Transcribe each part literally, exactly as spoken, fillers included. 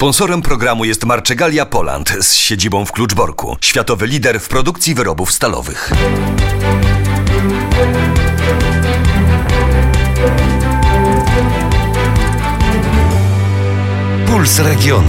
Sponsorem programu jest Marczegalia Poland z siedzibą w Kluczborku. Światowy lider w produkcji wyrobów stalowych. Puls regionu.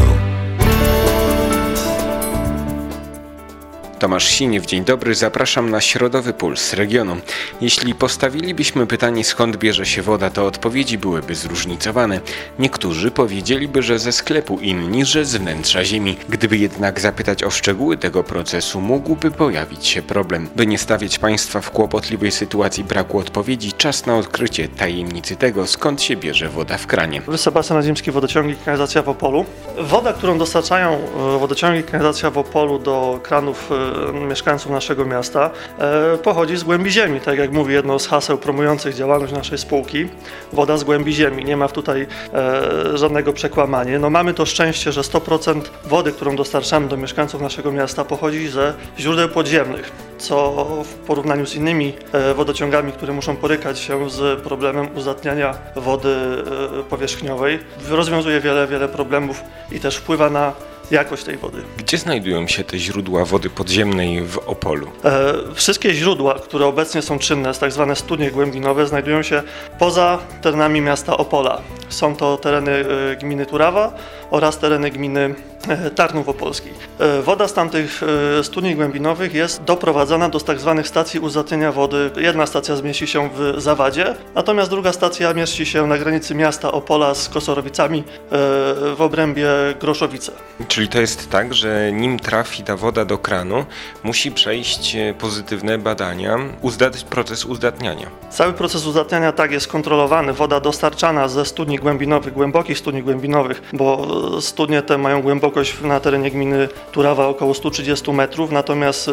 Tomasz Siniew, dzień dobry, zapraszam na środowy Puls regionu. Jeśli postawilibyśmy pytanie, skąd bierze się woda, to odpowiedzi byłyby zróżnicowane. Niektórzy powiedzieliby, że ze sklepu, inni, że z wnętrza ziemi. Gdyby jednak zapytać o szczegóły tego procesu, mógłby pojawić się problem. By nie stawiać Państwa w kłopotliwej sytuacji braku odpowiedzi, czas na odkrycie tajemnicy tego, skąd się bierze woda w kranie. Wysep Basen-Nadziemski, wodociągi i kanalizacja w Opolu. Woda, którą dostarczają wodociągi i kanalizacja w Opolu do kranów mieszkańców naszego miasta, e, pochodzi z głębi ziemi. Tak jak mówi jedno z haseł promujących działalność naszej spółki, woda z głębi ziemi. Nie ma tutaj e, żadnego przekłamania. No, mamy to szczęście, że sto procent wody, którą dostarczamy do mieszkańców naszego miasta, pochodzi ze źródeł podziemnych, co w porównaniu z innymi e, wodociągami, które muszą borykać się z problemem uzdatniania wody e, powierzchniowej, rozwiązuje wiele, wiele problemów i też wpływa na jakość tej wody. Gdzie znajdują się te źródła wody podziemnej w Opolu? E, wszystkie źródła, które obecnie są czynne, tak zwane studnie głębinowe, znajdują się poza terenami miasta Opola. Są to tereny e, gminy Turawa oraz tereny gminy e, Tarnów Opolski. E, woda z tamtych e, studni głębinowych jest doprowadzana do tak zwanych stacji uzdatniania wody. Jedna stacja zmieści się w Zawadzie, natomiast druga stacja mieści się na granicy miasta Opola z Kosorowicami e, w obrębie Groszowice. Czyli to jest tak, że nim trafi ta woda do kranu, musi przejść pozytywne badania, uzdat- proces uzdatniania. Cały proces uzdatniania tak jest kontrolowany. Woda dostarczana ze studni głębinowych, głębokich studni głębinowych, bo studnie te mają głębokość na terenie gminy Turawa około sto trzydzieści metrów, natomiast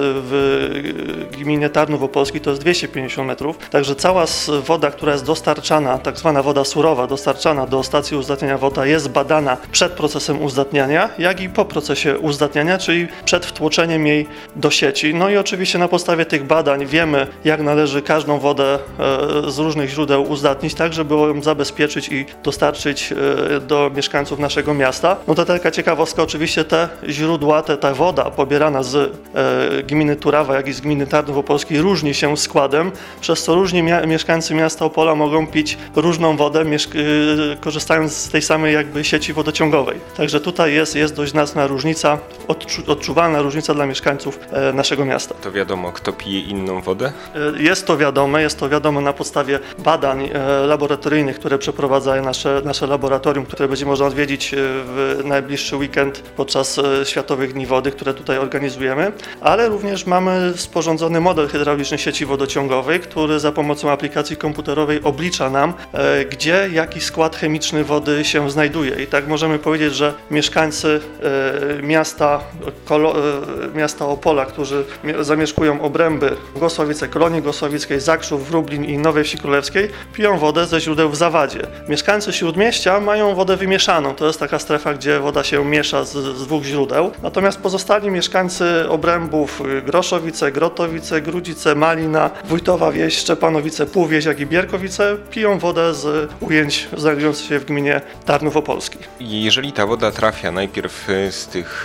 w gminie Tarnów Opolski to jest dwieście pięćdziesiąt metrów. Także cała woda, która jest dostarczana, tak zwana woda surowa, dostarczana do stacji uzdatniania woda, jest badana przed procesem uzdatniania, jak i po procesie uzdatniania, czyli przed wtłoczeniem jej do sieci. No i oczywiście na podstawie tych badań wiemy, jak należy każdą wodę z różnych źródeł uzdatnić, tak żeby ją zabezpieczyć i dostarczyć do mieszkańców naszego miasta. No to taka ciekawostka, oczywiście te źródła, te, ta woda pobierana z e, gminy Turawa, jak i z gminy Tarnów Opolski różni się składem, przez co różni mia- mieszkańcy miasta Opola mogą pić różną wodę, mieszk- e, korzystając z tej samej jakby sieci wodociągowej. Także tutaj jest, jest dość znaczna różnica, odczu- odczuwalna różnica dla mieszkańców e, naszego miasta. To wiadomo, kto pije inną wodę? E, jest to wiadome, jest to wiadomo na podstawie badań e, laboratoryjnych, które przeprowadzają nasze, nasze laboratorium, które będzie można odwiedzić w najbliższy weekend podczas Światowych Dni Wody, które tutaj organizujemy, ale również mamy sporządzony model hydrauliczny sieci wodociągowej, który za pomocą aplikacji komputerowej oblicza nam, e, gdzie jaki skład chemiczny wody się znajduje. I tak możemy powiedzieć, że mieszkańcy e, miasta, kolo, e, miasta Opola, którzy zamieszkują obręby Głosowice, Kolonii Głosowickiej, Zakrzów, Wróblin i Nowej Wsi Królewskiej, piją wodę ze źródeł w Zawadzie. Mieszkańcy Śródmieścia mają wodę wymieszaną. To jest taka strefa, gdzie woda się miesza z, z dwóch źródeł. Natomiast pozostali mieszkańcy obrębów Groszowice, Grotowice, Grudzice, Malina, Wójtowa Wieś, Szczepanowice, Półwieś, jak i Bierkowice piją wodę z ujęć znajdujących się w gminie Tarnów Opolski. Jeżeli ta woda trafia najpierw z tych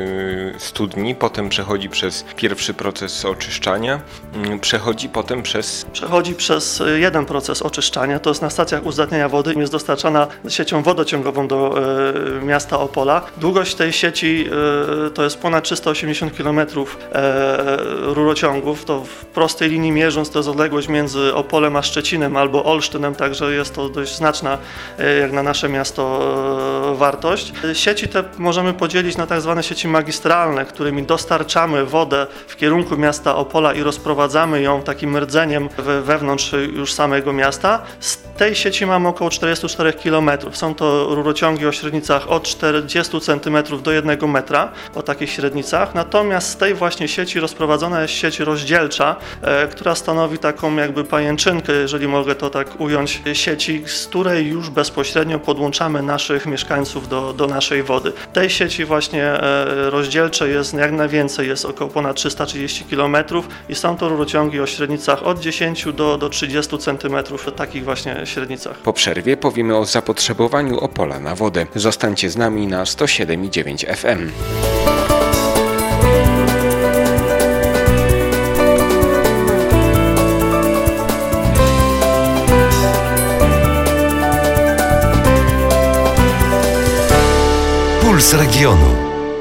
studni, potem przechodzi przez pierwszy proces oczyszczania, przechodzi potem przez... Przechodzi przez jeden proces oczyszczania, to jest na stacjach uzdatniania wody, jest dostarczana siecią wodociągową do e, miasta Opola. Długość tej sieci e, to jest ponad trzysta osiemdziesiąt kilometrów e, rurociągów. To w prostej linii mierząc to jest odległość między Opolem a Szczecinem albo Olsztynem, także jest to dość znaczna e, jak na nasze miasto e, wartość. Sieci te możemy podzielić na tak zwane sieci magistralne, którymi dostarczamy wodę w kierunku miasta Opola i rozprowadzamy ją takim rdzeniem wewnątrz już samego miasta. Z tej sieci mamy około czterdzieści cztery kilometry. Są to rurociągi o średnicach od czterdziestu centymetrów do jednego metra, o takich średnicach. Natomiast z tej właśnie sieci rozprowadzona jest sieć rozdzielcza, e, która stanowi taką jakby pajęczynkę, jeżeli mogę to tak ująć, sieci, z której już bezpośrednio podłączamy naszych mieszkańców do, do naszej wody. Tej sieci sieci właśnie e, rozdzielczej jest jak najwięcej, jest około ponad trzysta trzydzieści kilometrów i są to rurociągi o średnicach od dziesięciu do, do trzydziestu centymetrów, w takich właśnie średnicach. Po przerwie powiemy o zapotrzebowaniu Opola na wodę. Zostańcie z nami na sto siedem i dziewięć F M. Puls regionu.